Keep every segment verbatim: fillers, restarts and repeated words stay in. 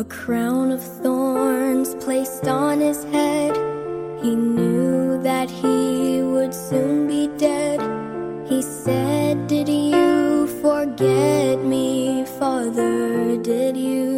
crown of thorns placed on his head. He knew that he would soon be dead. He said, "Did you forget me, Father, did you?"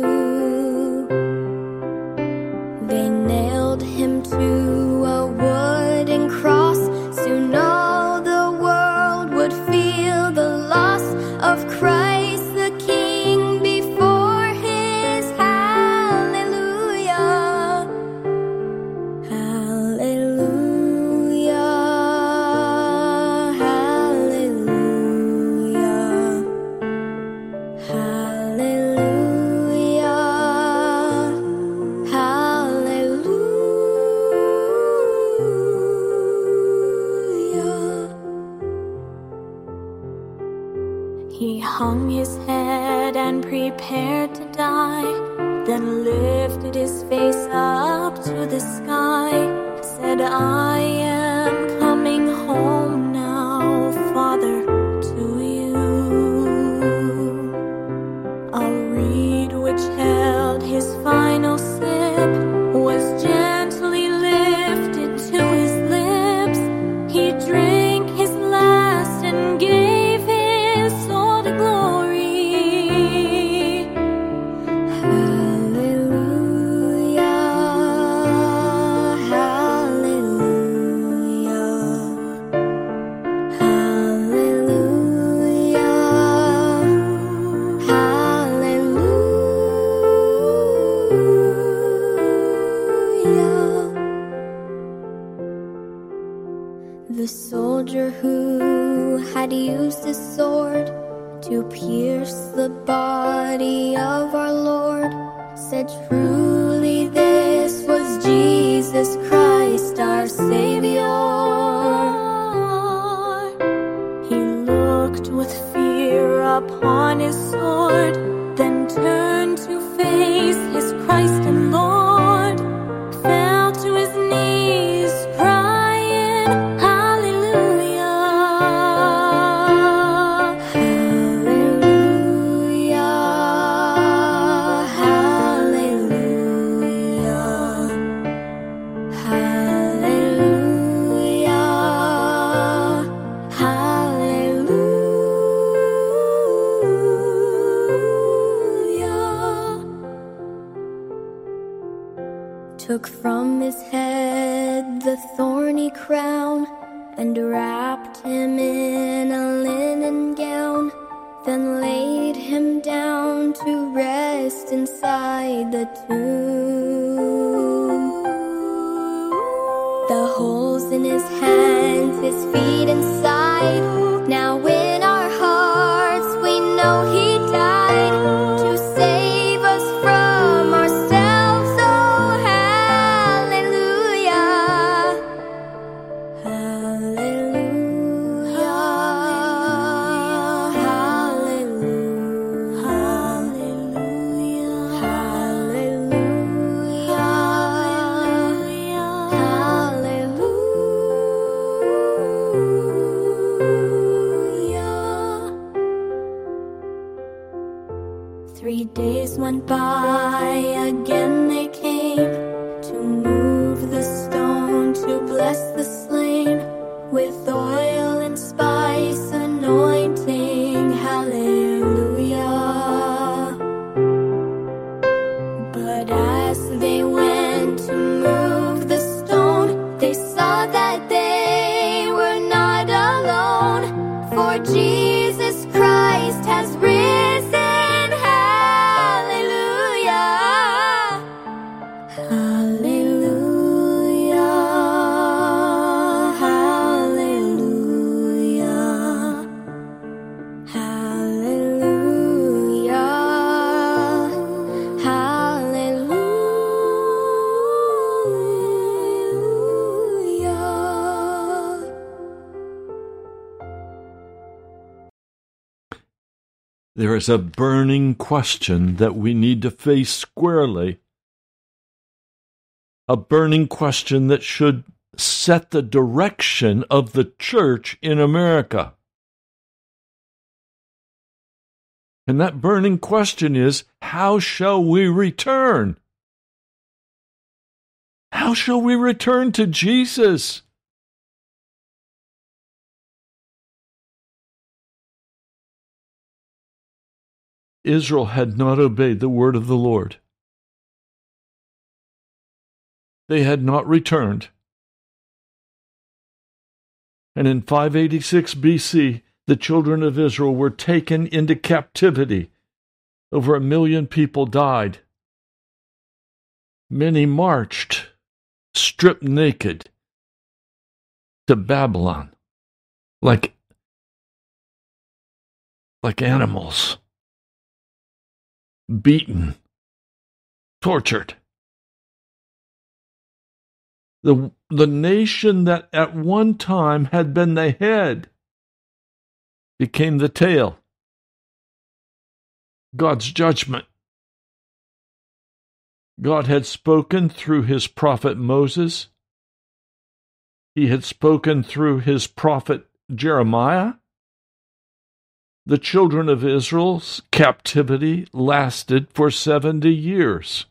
They nailed him to a wooden cross. Soon all the world would feel the loss of Christ the King before his hallelujah. Hallelujah, hallelujah, hallelujah, hallelujah. He hung his head and prepared to die, then lifted his face up to the sky, said, "I am coming home now, Father, to you." A reed which held his final sip was gently lifted to his lips. He drank his last and gave his soul to glory. Hallelujah, hallelujah, hallelujah, hallelujah. The soldier who had used his sword to pierce the body of our Lord said, "Truly this was Jesus Christ, our Savior." He looked with fear upon his sword, then turned to face his Christ and Lord, fell to his knees, crying, "Hallelujah, hallelujah, hallelujah, hallelujah, hallelujah." Took from his head the thorny crown and wrapped him in a linen gown, then laid him down to rest inside the tomb. The holes in his hands, his feet inside. Now in our hearts we know he died to save us from ourselves. Oh, hallelujah, hallelujah, hallelujah, hallelujah, hallelujah, hallelujah. Three days went by, again they came to move the stone to bless the slain with oil and spice anointing. Hallelujah. But as they went to move the stone, they saw that they were not alone, for Jesus Christ has risen. Hallelujah, hallelujah, hallelujah, hallelujah, hallelujah. There is a burning question that we need to face squarely. A burning question that should set the direction of the church in America. And that burning question is, how shall we return? How shall we return to Jesus? Israel had not obeyed the word of the Lord. They had not returned. And in five eighty-six B C, the children of Israel were taken into captivity. Over a million people died. Many marched, stripped naked, to Babylon, like, like animals, beaten, tortured. The, the nation that at one time had been the head became the tail. God's judgment. God had spoken through his prophet Moses. He had spoken through his prophet Jeremiah. The children of Israel's captivity lasted for seventy years.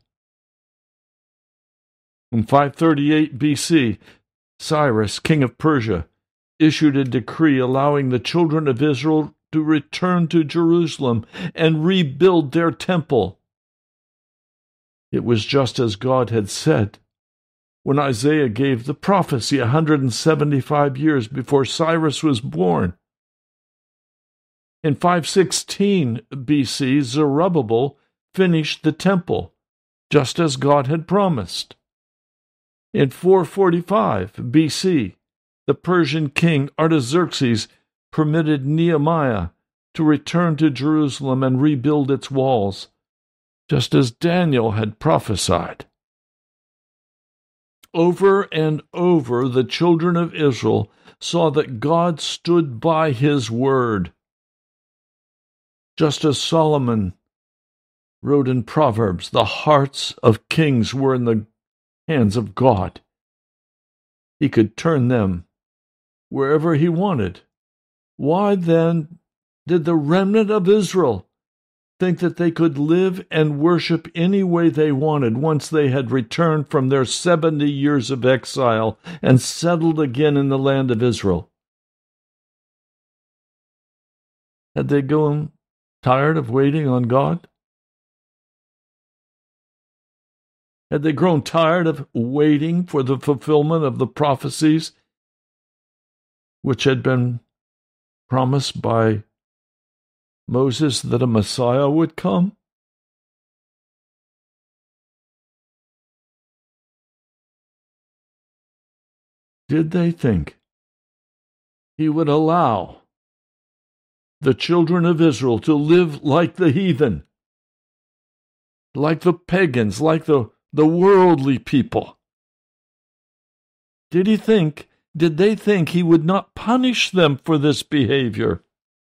In five thirty-eight B C, Cyrus, king of Persia, issued a decree allowing the children of Israel to return to Jerusalem and rebuild their temple. It was just as God had said when Isaiah gave the prophecy one hundred seventy-five years before Cyrus was born. In five sixteen B C, Zerubbabel finished the temple, just as God had promised. In four forty-five B C, the Persian king Artaxerxes permitted Nehemiah to return to Jerusalem and rebuild its walls, just as Daniel had prophesied. Over and over, the children of Israel saw that God stood by his word. Just as Solomon wrote in Proverbs, the hearts of kings were in the hands of God. He could turn them wherever he wanted. Why then did the remnant of Israel think that they could live and worship any way they wanted once they had returned from their seventy years of exile and settled again in the land of Israel? Had they grown tired of waiting on God? Had they grown tired of waiting for the fulfillment of the prophecies which had been promised by Moses that a Messiah would come? Did they think he would allow the children of Israel to live like the heathen, like the pagans, like the, the worldly people? Did he think, did they think he would not punish them for this behavior?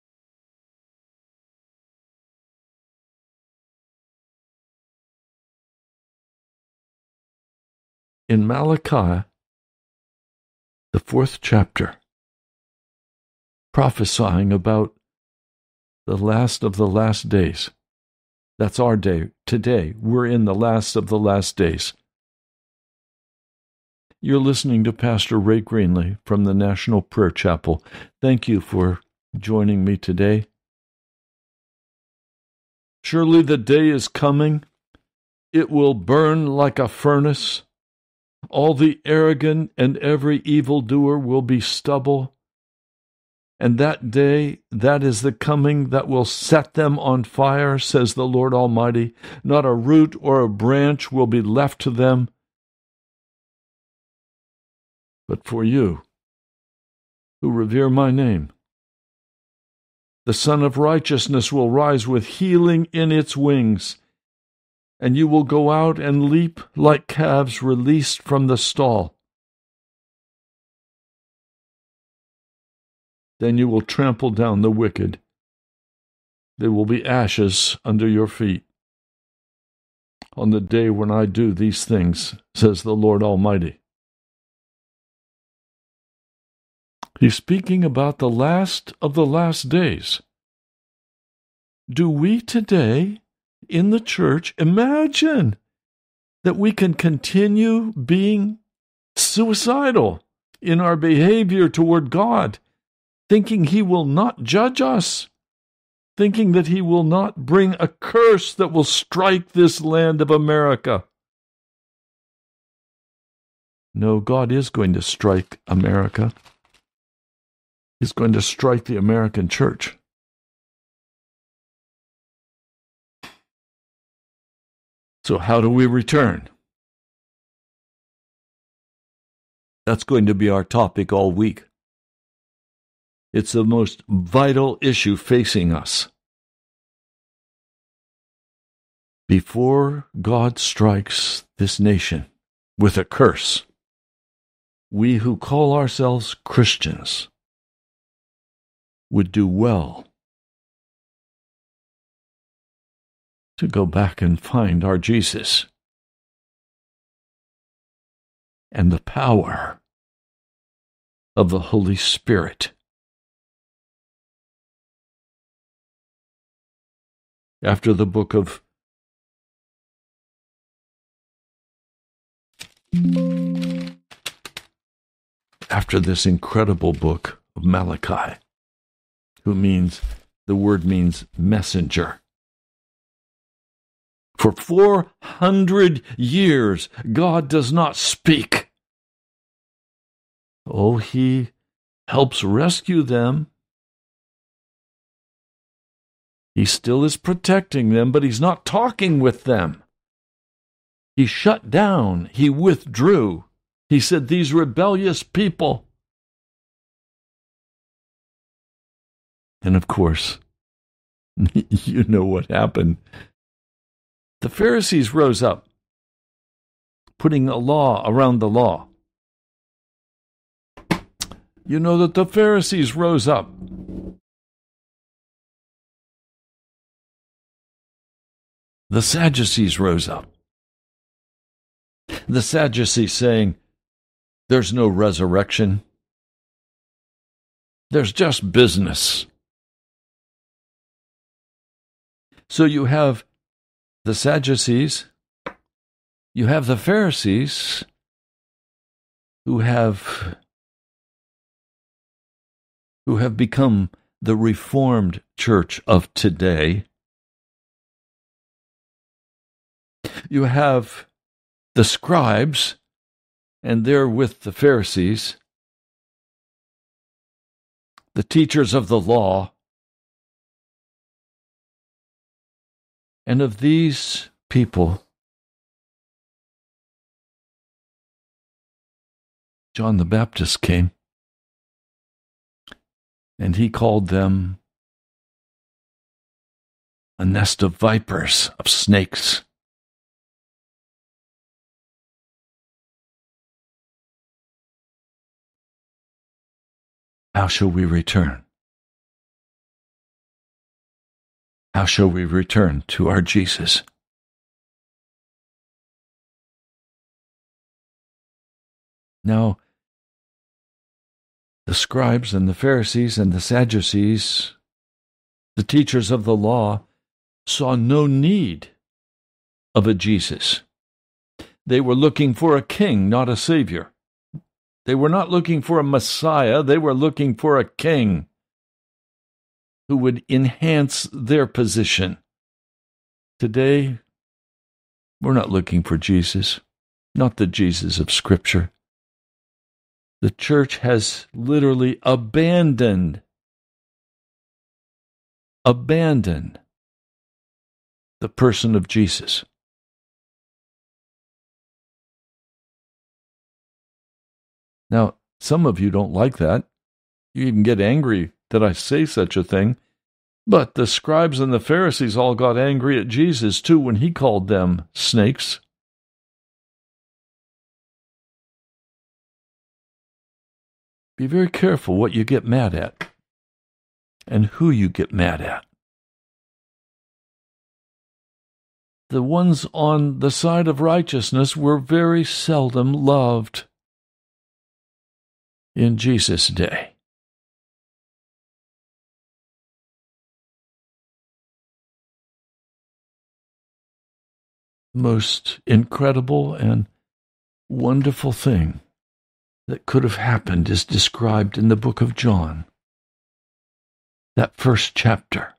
In Malachi, the fourth chapter, prophesying about the last of the last days. That's our day. Today, we're in the last of the last days. You're listening to Pastor Ray Greenley from the National Prayer Chapel. Thank you for joining me today. Surely the day is coming. It will burn like a furnace. All the arrogant and every evildoer will be stubble. And that day, that is the coming that will set them on fire, says the Lord Almighty. Not a root or a branch will be left to them. But for you, who revere my name, the Son of Righteousness will rise with healing in its wings, and you will go out and leap like calves released from the stall. Then you will trample down the wicked. There will be ashes under your feet on the day when I do these things, says the Lord Almighty. He's speaking about the last of the last days. do we today in the church imagine that we can continue being suicidal in our behavior toward God, thinking He will not judge us, thinking that He will not bring a curse that will strike this land of America? No, God is going to strike America. He's going to strike the American church. So how do we return? That's going to be our topic all week. It's the most vital issue facing us. Before God strikes this nation with a curse, we who call ourselves Christians would do well to go back and find our Jesus and the power of the Holy Spirit. After the book of after this incredible book of Malachi, who means, the word means messenger. For four hundred years, God does not speak. Oh, He helps rescue them. He still is protecting them, but He's not talking with them. He shut down. He withdrew. He said, these rebellious people. And of course, you know what happened. The Pharisees rose up, putting a law around the law. You know that the Pharisees rose up. The Sadducees rose up. The Sadducees saying, there's no resurrection. There's just business. So you have the Sadducees, you have the Pharisees, who have who have become the Reformed Church of today. You have the scribes, and they're with the Pharisees, the teachers of the law. And of these people, John the Baptist came, and he called them a nest of vipers, of snakes. How shall we return? How shall we return to our Jesus? Now, the scribes and the Pharisees and the Sadducees, the teachers of the law, saw no need of a Jesus. They were looking for a king, not a savior. They were not looking for a Messiah. They were looking for a king who would enhance their position. Today, we're not looking for Jesus, not the Jesus of Scripture. The church has literally abandoned, abandoned the person of Jesus. Now, some of you don't like that. You even get angry that I say such a thing. But the scribes and the Pharisees all got angry at Jesus, too, when He called them snakes. Be very careful what you get mad at and who you get mad at. The ones on the side of righteousness were very seldom loved in Jesus' day. most incredible and wonderful thing that could have happened is described in the book of John, that first chapter.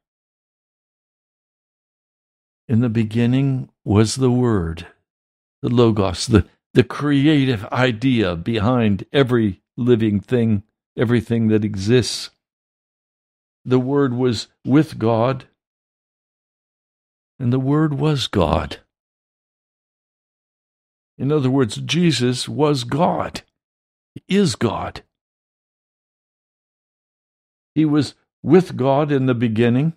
In the beginning was the Word, the Logos, the, the creative idea behind every living thing, everything that exists. The Word was with God, and the Word was God. In other words, Jesus was God. He is God. He was with God in the beginning.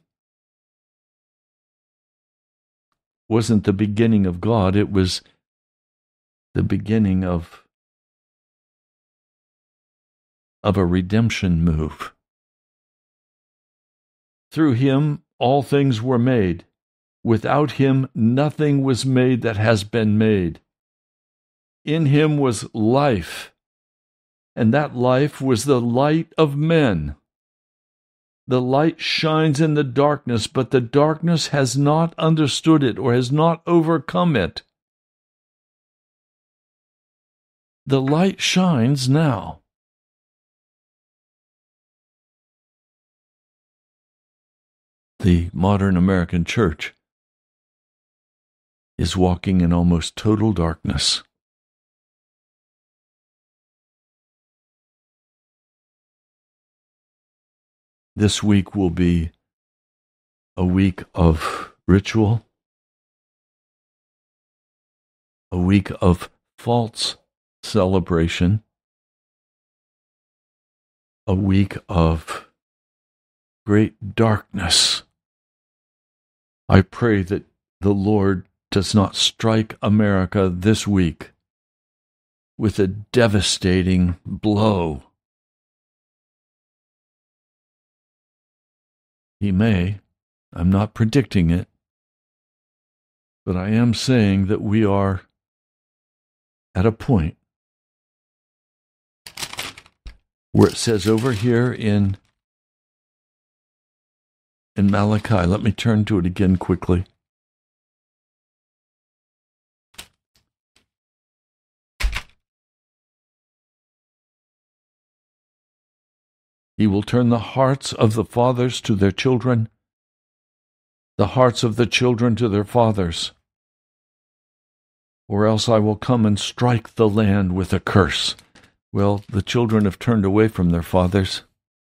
It wasn't the beginning of God, it was the beginning of, of a redemption move. Through him all things were made. Without him nothing was made that has been made. In him was life, and that life was the light of men. The light shines in the darkness, but the darkness has not understood it or has not overcome it. The light shines now. The modern American church is walking in almost total darkness. This week will be a week of ritual, a week of false celebration, a week of great darkness. I pray that the Lord does not strike America this week with a devastating blow. He may. I'm not predicting it. But I am saying that we are at a point where it says over here in, in Malachi, let me turn to it again quickly. He will turn the hearts of the fathers to their children, the hearts of the children to their fathers, or else I will come and strike the land with a curse. Well, the children have turned away from their fathers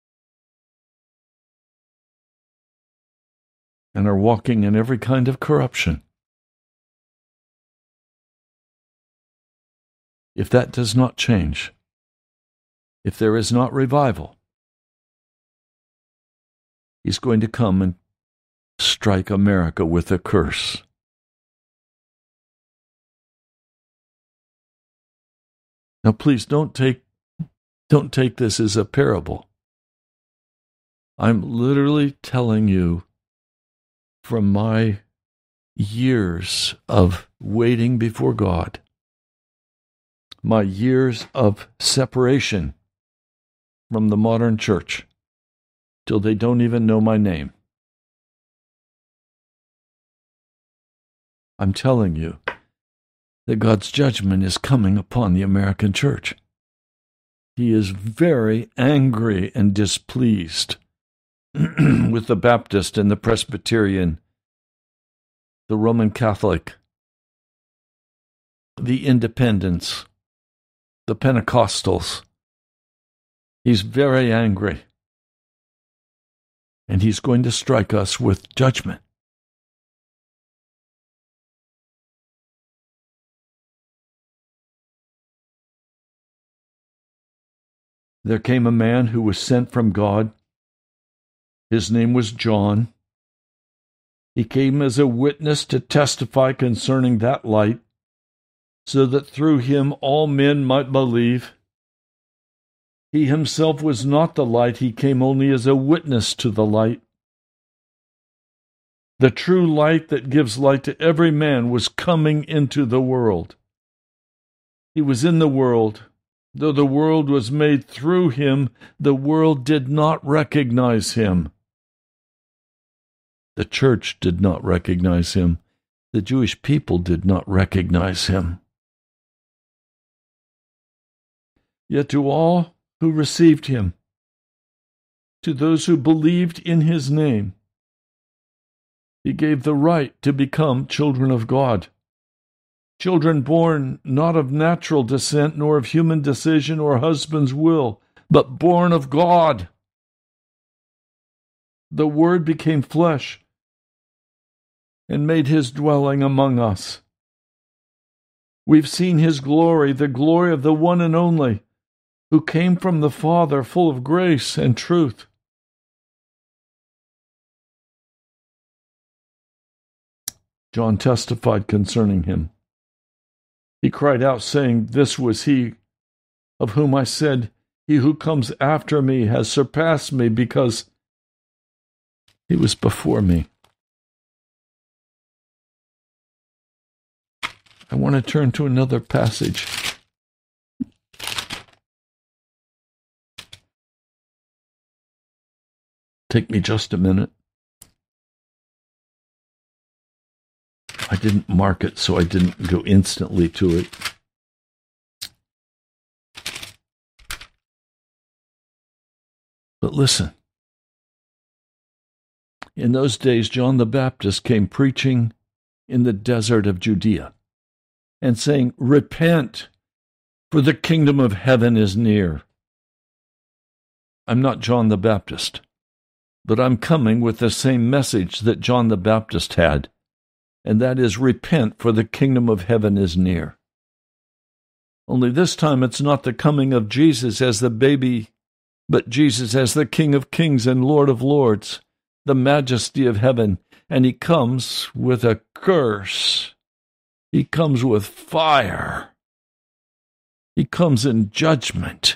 and are walking in every kind of corruption. If that does not change, if there is not revival, he's going to come and strike America with a curse. Now, please don't take don't take this as a parable. I'm literally telling you from my years of waiting before God, my years of separation from the modern church, till they don't even know my name. I'm telling you that God's judgment is coming upon the American church. He is very angry and displeased with the Baptist and the Presbyterian, the Roman Catholic, the Independents, the Pentecostals. He's very angry. And he's going to strike us with judgment. There came a man who was sent from God. His name was John. He came as a witness to testify concerning that light, so that through him all men might believe. He himself was not the light, he came only as a witness to the light. The true light that gives light to every man was coming into the world. He was in the world. Though the world was made through him, the world did not recognize him. The church did not recognize him. The Jewish people did not recognize him. Yet to all who received him, to those who believed in his name, he gave the right to become children of God. Children born not of natural descent, nor of human decision or husband's will, but born of God. The Word became flesh and made his dwelling among us. We've seen his glory, the glory of the one and only, who came from the Father, full of grace and truth. John testified concerning him. He cried out, saying, "This was he of whom I said, he who comes after me has surpassed me, because he was before me." I want to turn to another passage. Take me just a minute. I didn't mark it, so I didn't go instantly to it. But listen. In those days, John the Baptist came preaching in the desert of Judea and saying, "Repent, for the kingdom of heaven is near." I'm not John the Baptist, but I'm coming with the same message that John the Baptist had. And that is, repent, for the kingdom of heaven is near. Only this time it's not the coming of Jesus as the baby, but Jesus as the King of kings and Lord of lords, the majesty of heaven. And he comes with a curse. He comes with fire. He comes in judgment.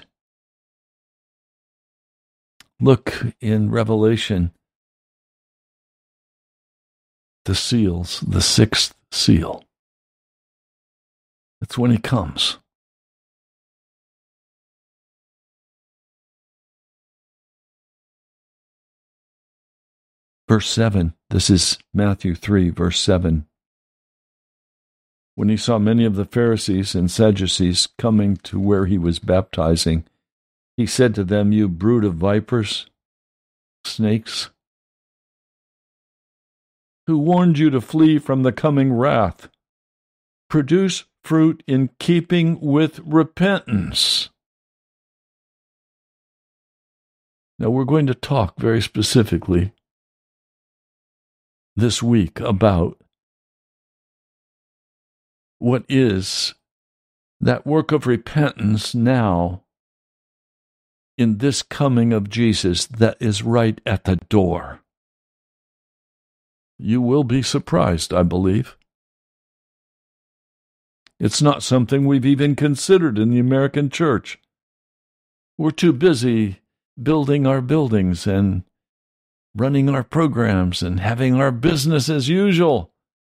Look in Revelation. The seals, the sixth seal. That's when he comes. Verse seven, this is Matthew three, verse seven. When he saw many of the Pharisees and Sadducees coming to where he was baptizing, he said to them, "You brood of vipers, snakes, who warned you to flee from the coming wrath? Produce fruit in keeping with repentance." Now we're going to talk very specifically this week about what is that work of repentance now in this coming of Jesus that is right at the door. You will be surprised, I believe. It's not something we've even considered in the American church. We're too busy building our buildings and running our programs and having our business as usual.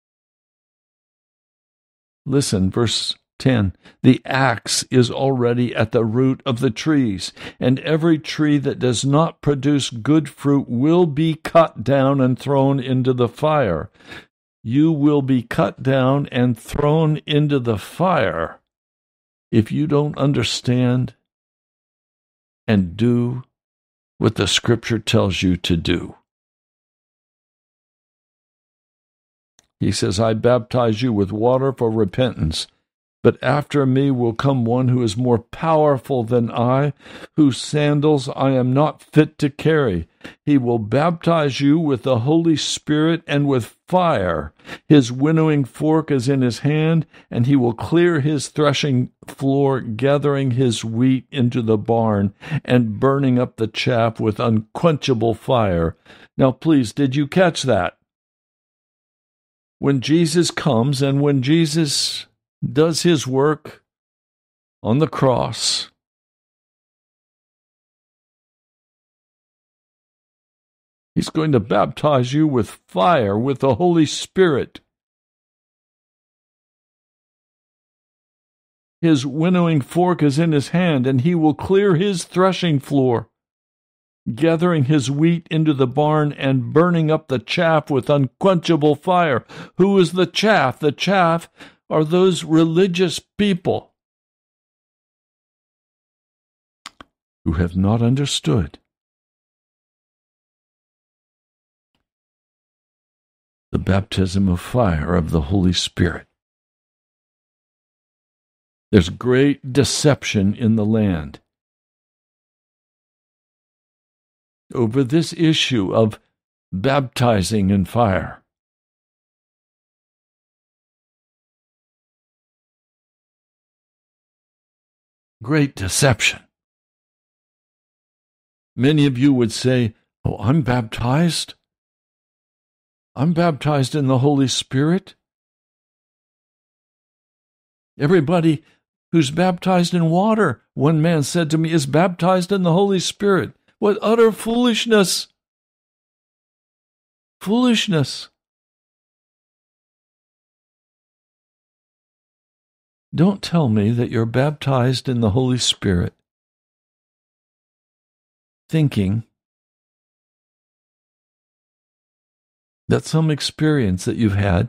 Listen, verse ten. The axe is already at the root of the trees, and every tree that does not produce good fruit will be cut down and thrown into the fire. You will be cut down and thrown into the fire if you don't understand and do what the Scripture tells you to do. He says, "I baptize you with water for repentance, but after me will come one who is more powerful than I, whose sandals I am not fit to carry. He will baptize you with the Holy Spirit and with fire. His winnowing fork is in his hand, and he will clear his threshing floor, gathering his wheat into the barn and burning up the chaff with unquenchable fire." Now, please, did you catch that? When Jesus comes and when Jesus does his work on the cross, he's going to baptize you with fire, with the Holy Spirit. His winnowing fork is in his hand, and he will clear his threshing floor. gathering his wheat into the barn and burning up the chaff with unquenchable fire. Who is the chaff? The chaff are those religious people who have not understood the baptism of fire of the Holy Spirit. There's great deception in the land over this issue of baptizing in fire. Great deception. Many of you would say, "Oh, I'm baptized. I'm baptized in the Holy Spirit." Everybody who's baptized in water, one man said to me, is baptized in the Holy Spirit. What utter foolishness! Foolishness! Don't tell me that you're baptized in the Holy Spirit thinking that some experience that you've had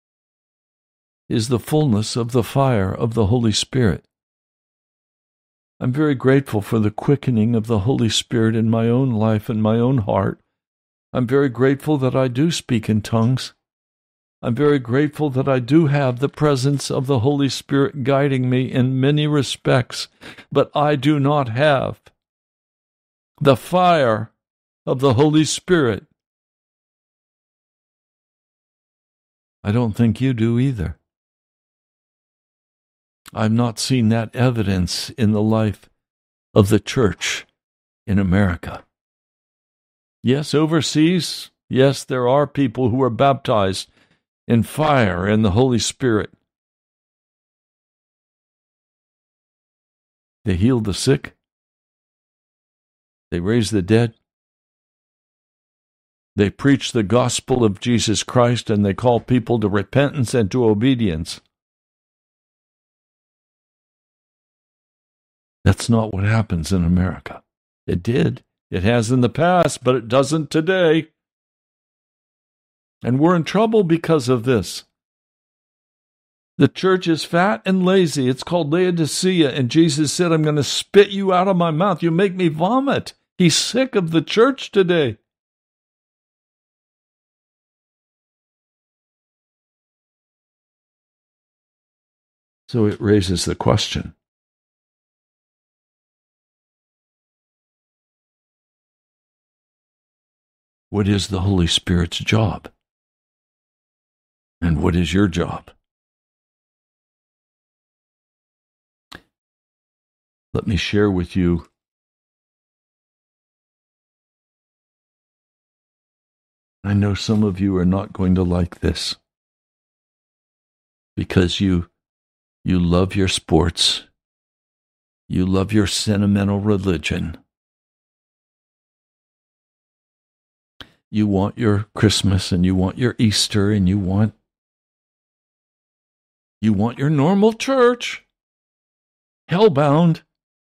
is the fullness of the fire of the Holy Spirit. I'm very grateful for the quickening of the Holy Spirit in my own life and my own heart. I'm very grateful that I do speak in tongues. I'm very grateful that I do have the presence of the Holy Spirit guiding me in many respects, but I do not have the fire of the Holy Spirit. I don't think you do either. I've not seen that evidence in the life of the church in America. Yes, overseas, yes, there are people who are baptized in fire and the Holy Spirit. They heal the sick. They raise the dead. They preach the gospel of Jesus Christ, and they call people to repentance and to obedience. That's not what happens in America. It did. It has in the past, but it doesn't today. And we're in trouble because of this. The church is fat and lazy. It's called Laodicea, and Jesus said, I'm going to spit you out of my mouth. You make me vomit. He's sick of the church today. So it raises the question, what is the Holy Spirit's job? And what is your job? Let me share with you I know some of you are not going to like this because you you love your sports. You love your sentimental religion. You want your Christmas and you want your Easter and you want you want your normal church. Hellbound.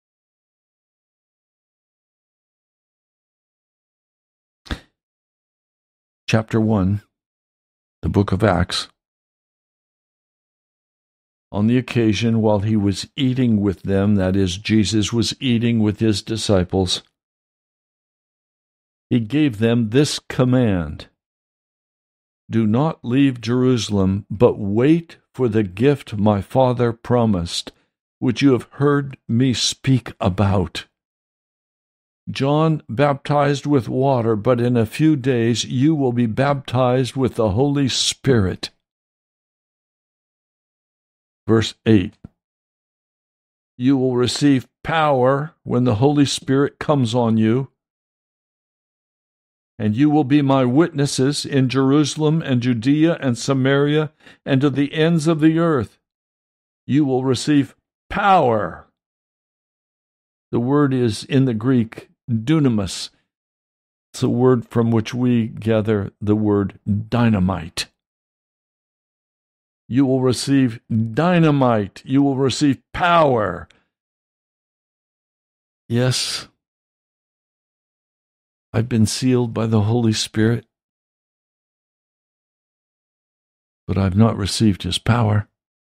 Chapter one, the book of Acts. On the occasion while he was eating with them, that is, Jesus was eating with his disciples, he gave them this command: do not leave Jerusalem, but wait for the gift my Father promised, which you have heard me speak about. John baptized with water, but in a few days you will be baptized with the Holy Spirit. Verse eight. You will receive power when the Holy Spirit comes on you, and you will be my witnesses in Jerusalem and Judea and Samaria and to the ends of the earth. You will receive power. The word is in the Greek dunamis. It's a word from which we gather the word dynamite. You will receive dynamite. You will receive power. Yes, I've been sealed by the Holy Spirit, but I've not received his power.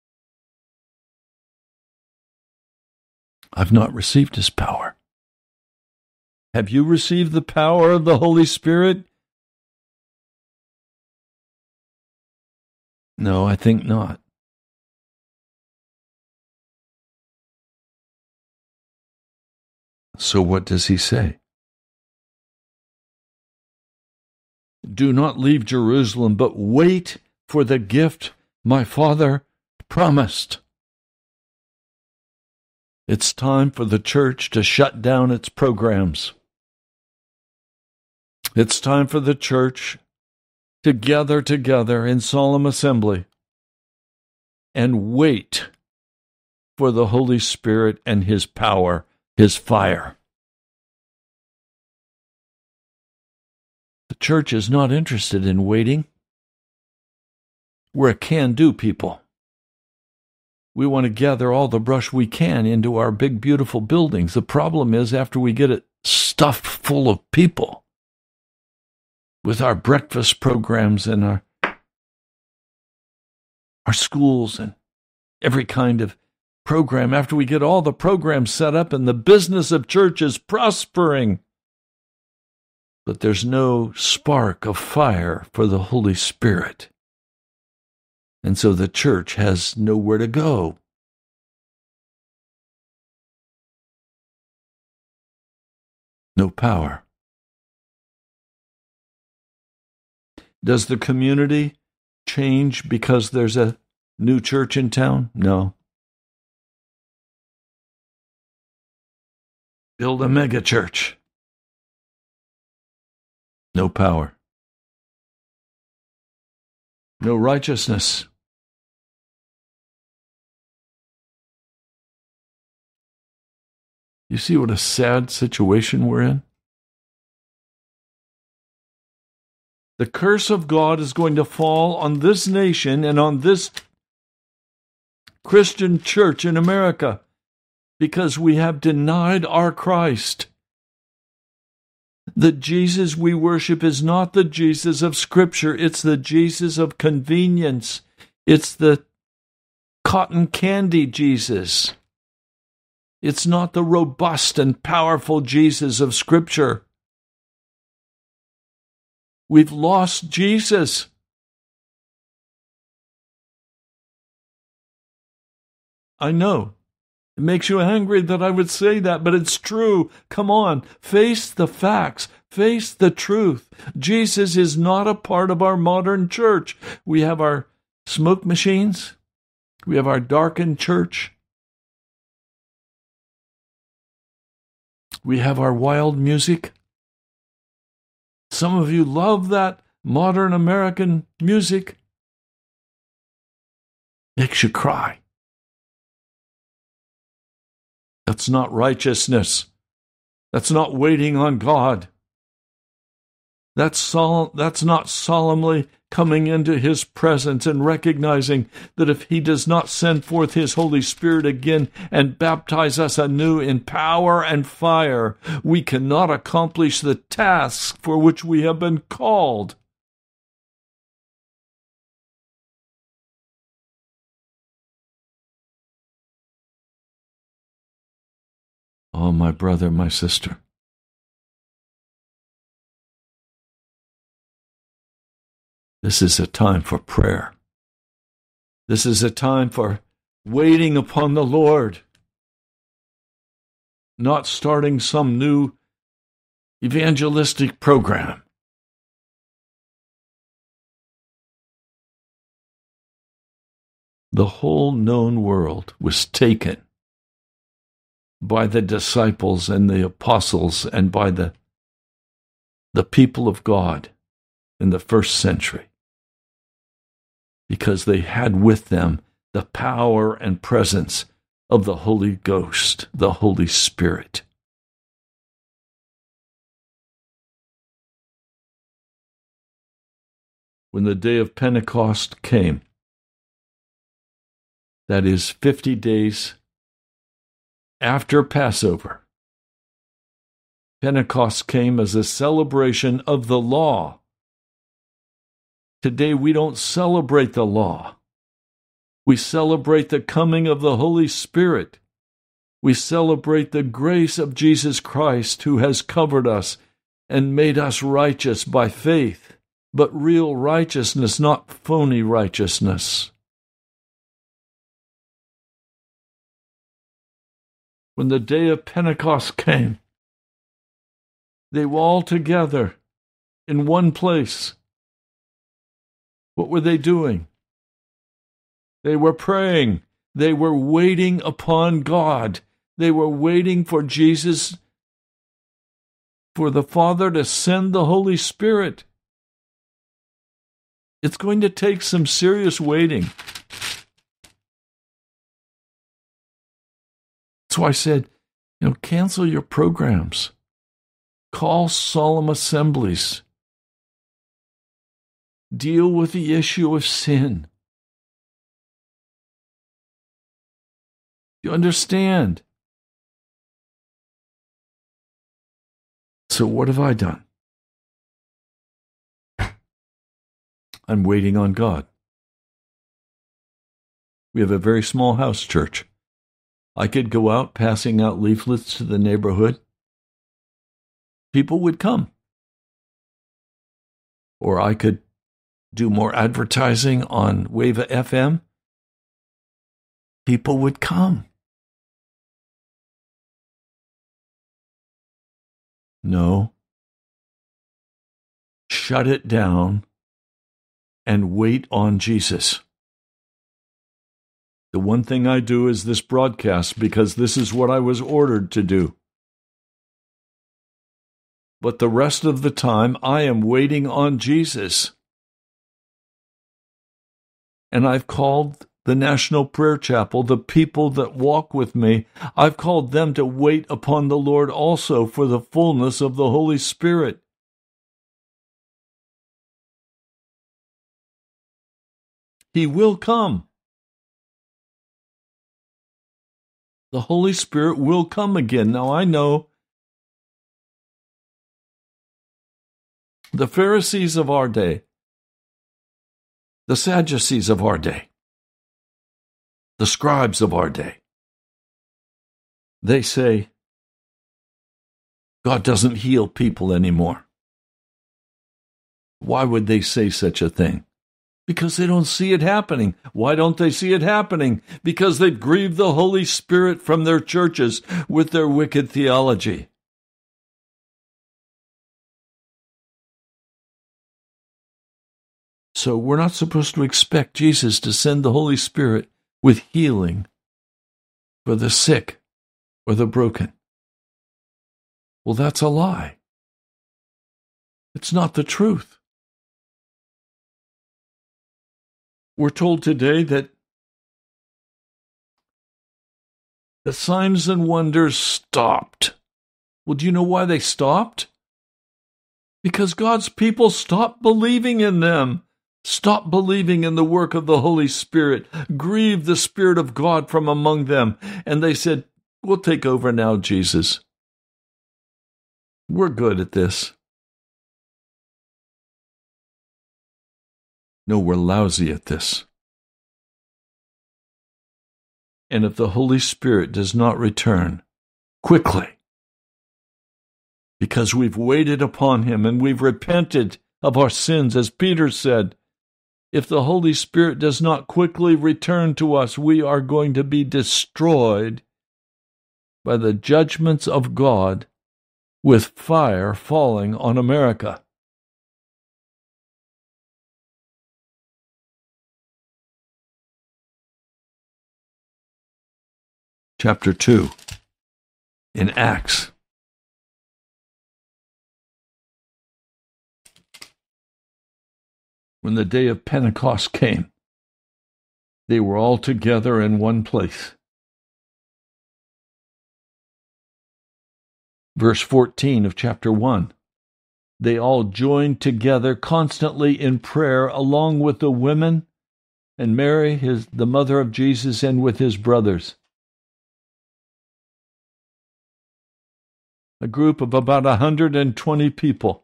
I've not received his power. Have you received the power of the Holy Spirit? No, I think not. So what does he say? Do not leave Jerusalem, but wait for the gift my Father promised. It's time for the church to shut down its programs. It's time for the church to gather together in solemn assembly and wait for the Holy Spirit and his power, his fire. The church is not interested in waiting. We're a can-do people. We want to gather all the brush we can into our big, beautiful buildings. The problem is, after we get it stuffed full of people, with our breakfast programs and our, our schools and every kind of program, after we get all the programs set up and the business of church is prospering, but there's no spark of fire for the Holy Spirit. And so the church has nowhere to go. No power. Does the community change because there's a new church in town? No. Build a mega church. No power. No righteousness. You see what a sad situation we're in? The curse of God is going to fall on this nation and on this Christian church in America because we have denied our Christ. The Jesus we worship is not the Jesus of Scripture. It's the Jesus of convenience. It's the cotton candy Jesus. It's not the robust and powerful Jesus of Scripture. We've lost Jesus. I know. It makes you angry that I would say that, but it's true. Come on, face the facts. Face the truth. Jesus is not a part of our modern church. We have our smoke machines. We have our darkened church. We have our wild music. Some of you love that modern American music. Makes you cry. That's not righteousness. That's not waiting on God. That's sol- that's not solemnly coming into his presence and recognizing that if he does not send forth his Holy Spirit again and baptize us anew in power and fire, we cannot accomplish the tasks for which we have been called. Oh, my brother, my sister. This is a time for prayer. This is a time for waiting upon the Lord, not starting some new evangelistic program. The whole known world was taken by the disciples and the apostles and by the, the people of God in the first century, because they had with them the power and presence of the Holy Ghost, the Holy Spirit. When the day of Pentecost came, that is fifty days after Passover, Pentecost came as a celebration of the law. Today we don't celebrate the law. We celebrate the coming of the Holy Spirit. We celebrate the grace of Jesus Christ, who has covered us and made us righteous by faith, but real righteousness, not phony righteousness. When the day of Pentecost came, they were all together in one place. What were they doing? They were praying. They were waiting upon God. They were waiting for Jesus, for the Father to send the Holy Spirit. It's going to take some serious waiting. So I said, you know, cancel your programs. Call solemn assemblies. Deal with the issue of sin. You understand? So what have I done? I'm waiting on God. We have a very small house church. I could go out passing out leaflets to the neighborhood. People would come. Or I could do more advertising on Wave F M. People would come. No. Shut it down and wait on Jesus. The one thing I do is this broadcast because this is what I was ordered to do. But the rest of the time, I am waiting on Jesus. And I've called the National Prayer Chapel, the people that walk with me, I've called them to wait upon the Lord also for the fullness of the Holy Spirit. He will come. The Holy Spirit will come again. Now I know the Pharisees of our day, the Sadducees of our day, the scribes of our day, they say, God doesn't heal people anymore. Why would they say such a thing? Because they don't see it happening. Why don't they see it happening? Because they've grieved the Holy Spirit from their churches with their wicked theology. So we're not supposed to expect Jesus to send the Holy Spirit with healing for the sick or the broken. Well, that's a lie. It's not the truth. We're told today that the signs and wonders stopped. Well, do you know why they stopped? Because God's people stopped believing in them. Stop believing in the work of the Holy Spirit, grieve the Spirit of God from among them. And they said, we'll take over now, Jesus. We're good at this. No, we're lousy at this. And if the Holy Spirit does not return quickly, because we've waited upon him and we've repented of our sins, as Peter said, if the Holy Spirit does not quickly return to us, we are going to be destroyed by the judgments of God with fire falling on America. Chapter two in Acts. When the day of Pentecost came, they were all together in one place. Verse fourteen of chapter one. They all joined together constantly in prayer, along with the women and Mary, his, the mother of Jesus, and with his brothers. a group of about one hundred twenty people.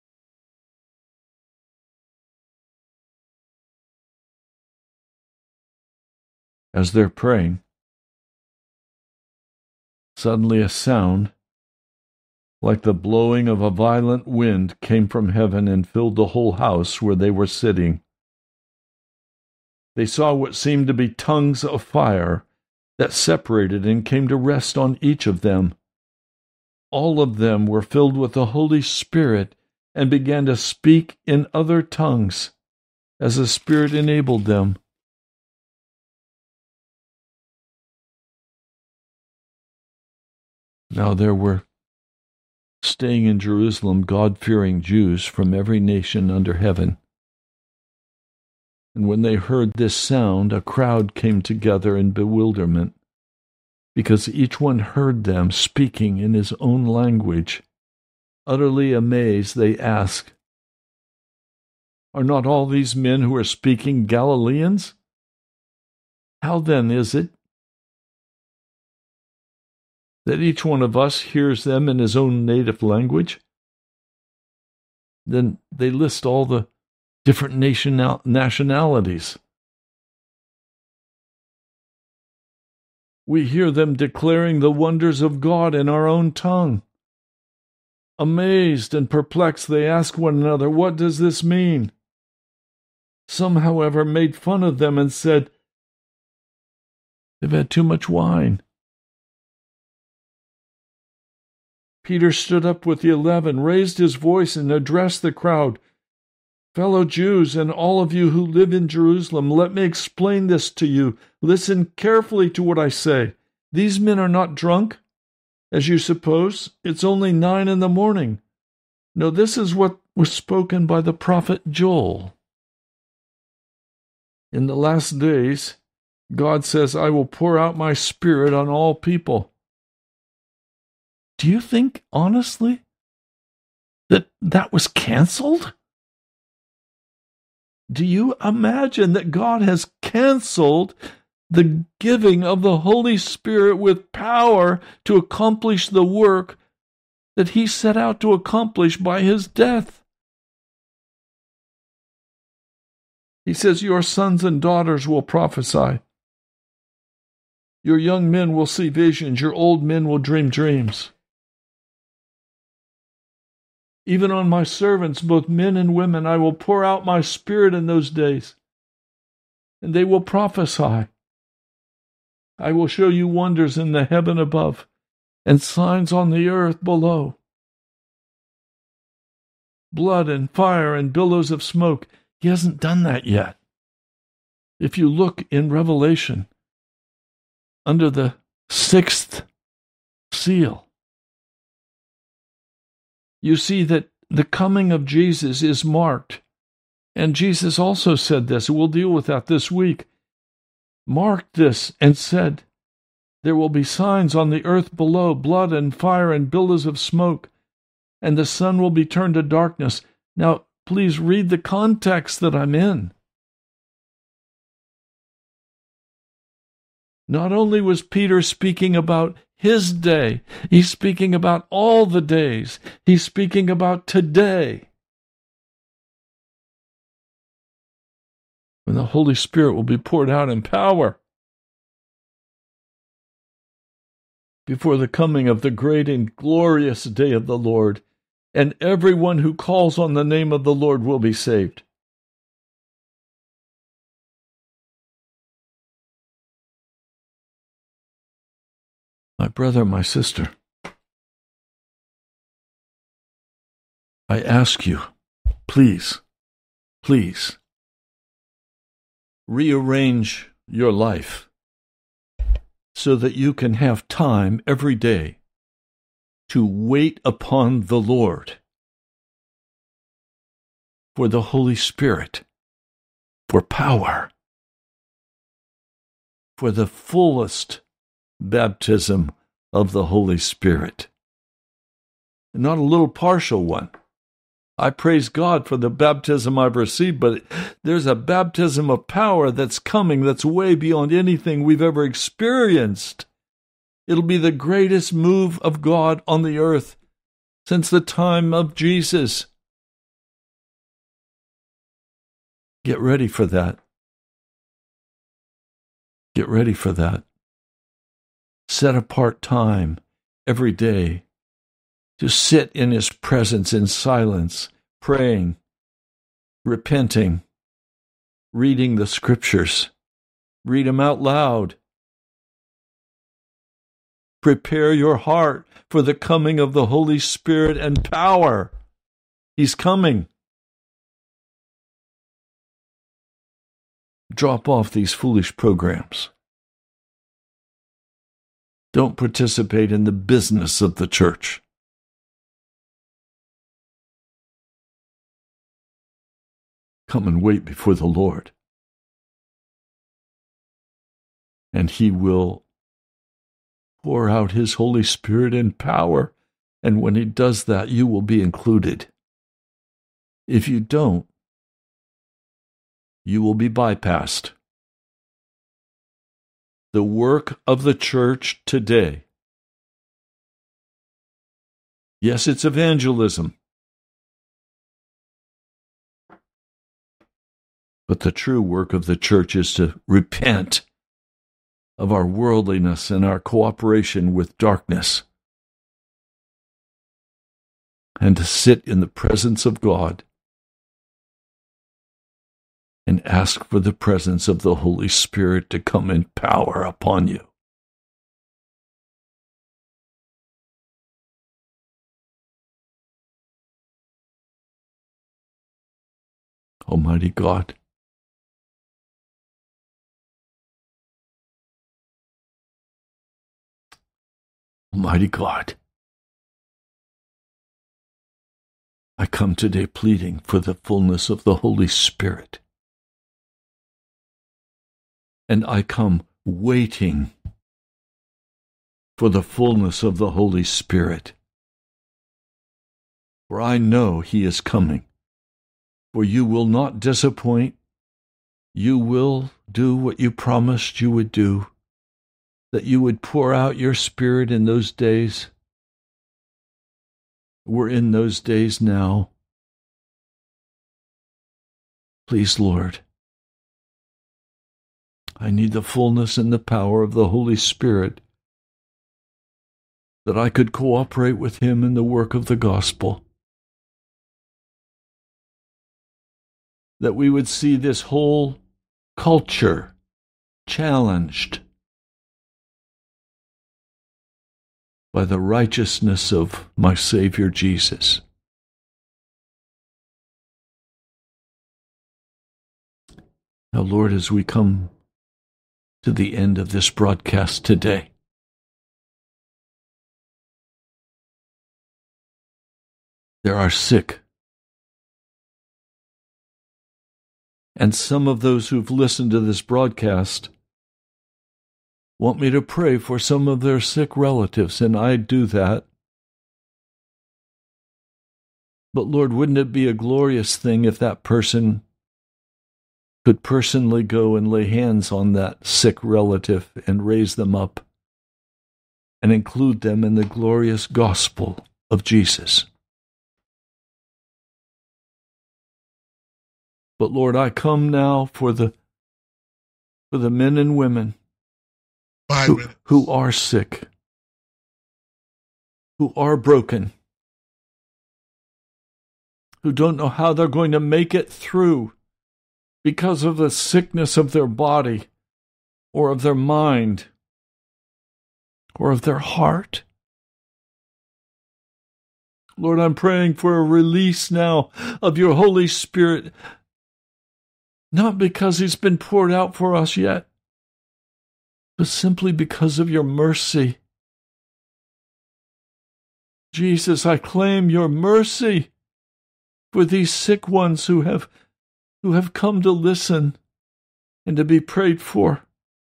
As they're praying, suddenly a sound like the blowing of a violent wind came from heaven and filled the whole house where they were sitting. They saw what seemed to be tongues of fire that separated and came to rest on each of them. All of them were filled with the Holy Spirit and began to speak in other tongues as the Spirit enabled them. Now there were staying in Jerusalem God-fearing Jews from every nation under heaven. And when they heard this sound, a crowd came together in bewilderment, because each one heard them speaking in his own language. Utterly amazed, they asked, "Are not all these men who are speaking Galileans? How then is it that each one of us hears them in his own native language?" Then they list all the different nation nationalities. We hear them declaring the wonders of God in our own tongue. Amazed and perplexed, they ask one another, "What does this mean?" Some, however, made fun of them and said, "They've had too much wine." Peter stood up with the eleven, raised his voice, and addressed the crowd. "Fellow Jews, and all of you who live in Jerusalem, let me explain this to you. Listen carefully to what I say. These men are not drunk, as you suppose. It's only nine in the morning. No, this is what was spoken by the prophet Joel. In the last days, God says, I will pour out my Spirit on all people." Do you think, honestly, that that was canceled? Do you imagine that God has canceled the giving of the Holy Spirit with power to accomplish the work that he set out to accomplish by his death? He says, "Your sons and daughters will prophesy. Your young men will see visions. Your old men will dream dreams. Even on my servants, both men and women, I will pour out my Spirit in those days, and they will prophesy. I will show you wonders in the heaven above and signs on the earth below. Blood and fire and billows of smoke." He hasn't done that yet. If you look in Revelation, under the sixth seal, you see that the coming of Jesus is marked. And Jesus also said this. We'll deal with that this week. Marked this and said, there will be signs on the earth below, blood and fire and billows of smoke, and the sun will be turned to darkness. Now, please read the context that I'm in. Not only was Peter speaking about his day, he's speaking about all the days. He's speaking about today, when the Holy Spirit will be poured out in power before the coming of the great and glorious day of the Lord, and everyone who calls on the name of the Lord will be saved. My brother, my sister, I ask you, please, please, rearrange your life so that you can have time every day to wait upon the Lord for the Holy Spirit, for power, for the fullest baptism of the Holy Spirit. Not a little partial one. I praise God for the baptism I've received, but there's a baptism of power that's coming that's way beyond anything we've ever experienced. It'll be the greatest move of God on the earth since the time of Jesus. Get ready for that. Get ready for that. Set apart time every day to sit in His presence in silence, praying, repenting, reading the Scriptures. Read them out loud. Prepare your heart for the coming of the Holy Spirit and power. He's coming. Drop off these foolish programs. Don't participate in the business of the church. Come and wait before the Lord, and He will pour out His Holy Spirit in power, and when He does that, you will be included. If you don't, you will be bypassed. The work of the church today, yes, it's evangelism, but the true work of the church is to repent of our worldliness and our cooperation with darkness, and to sit in the presence of God and ask for the presence of the Holy Spirit to come in power upon you. Almighty God, Almighty God, I come today pleading for the fullness of the Holy Spirit. And I come waiting for the fullness of the Holy Spirit. For I know He is coming. For you will not disappoint. You will do what you promised you would do, that you would pour out your Spirit in those days. We're in those days now. Please, Lord, I need the fullness and the power of the Holy Spirit, that I could cooperate with Him in the work of the gospel, that we would see this whole culture challenged by the righteousness of my Savior Jesus. Now, Lord, as we come to the end of this broadcast today, there are sick, and some of those who've listened to this broadcast want me to pray for some of their sick relatives, and I do that. But Lord, wouldn't it be a glorious thing if that person could personally go and lay hands on that sick relative and raise them up and include them in the glorious gospel of Jesus? But Lord, I come now for the for the men and women who, who are sick, who are broken, who don't know how they're going to make it through because of the sickness of their body or of their mind or of their heart. Lord, I'm praying for a release now of your Holy Spirit, not because He's been poured out for us yet, but simply because of your mercy. Jesus, I claim your mercy for these sick ones who have who have come to listen and to be prayed for.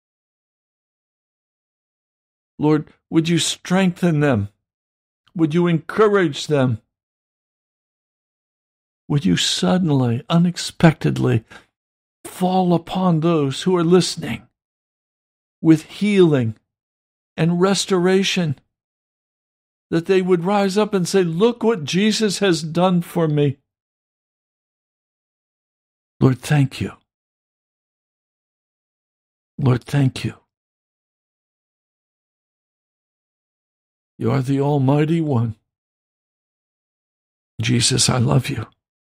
Lord, would you strengthen them? Would you encourage them? Would you suddenly, unexpectedly fall upon those who are listening with healing and restoration? that they would rise up and say, look what Jesus has done for me. Lord, thank you. Lord, thank you. You are the Almighty One. Jesus, I love you.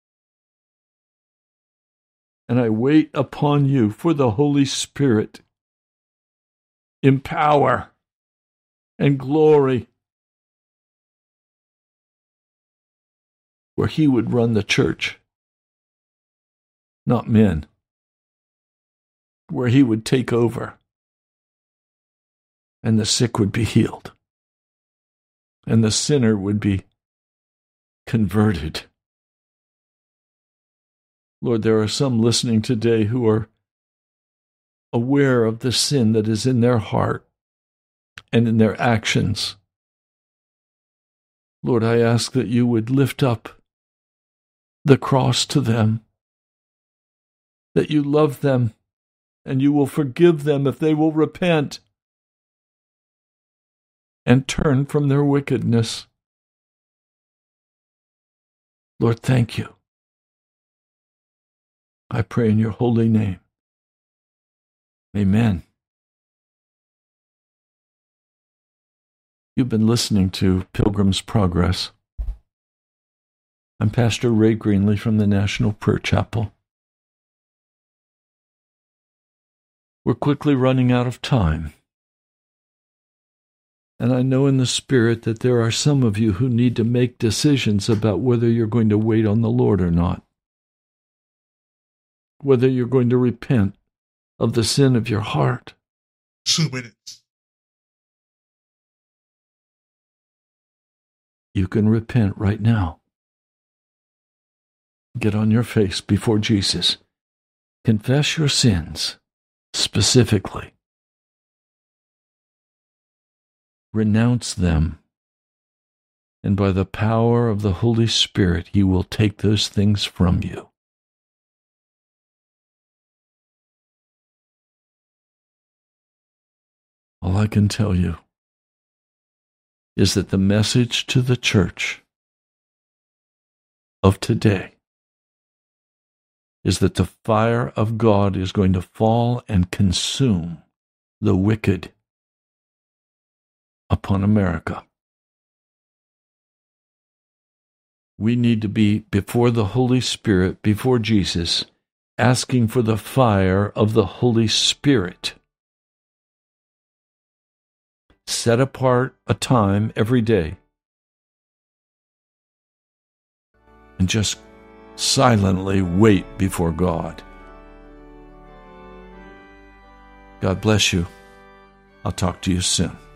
And I wait upon you for the Holy Spirit in power and glory, where he would run the church, not men, where he would take over and the sick would be healed and the sinner would be converted. Lord, there are some listening today who are aware of the sin that is in their heart and in their actions. Lord, I ask that you would lift up the cross to them, that you love them, and you will forgive them if they will repent and turn from their wickedness. Lord, thank you. I pray in your holy name. Amen. You've been listening to Pilgrim's Progress. I'm Pastor Ray Greenley from the National Prayer Chapel. We're quickly running out of time. And I know in the Spirit that there are some of you who need to make decisions about whether you're going to wait on the Lord or not, whether you're going to repent of the sin of your heart. Two minutes. You can repent right now. Get on your face before Jesus. Confess your sins specifically. Renounce them. And by the power of the Holy Spirit, he will take those things from you. All I can tell you is that the message to the church of today is that the fire of God is going to fall and consume the wicked upon America. We need to be before the Holy Spirit, before Jesus, asking for the fire of the Holy Spirit. Set apart a time every day and just silently wait before God. God bless you. I'll talk to you soon.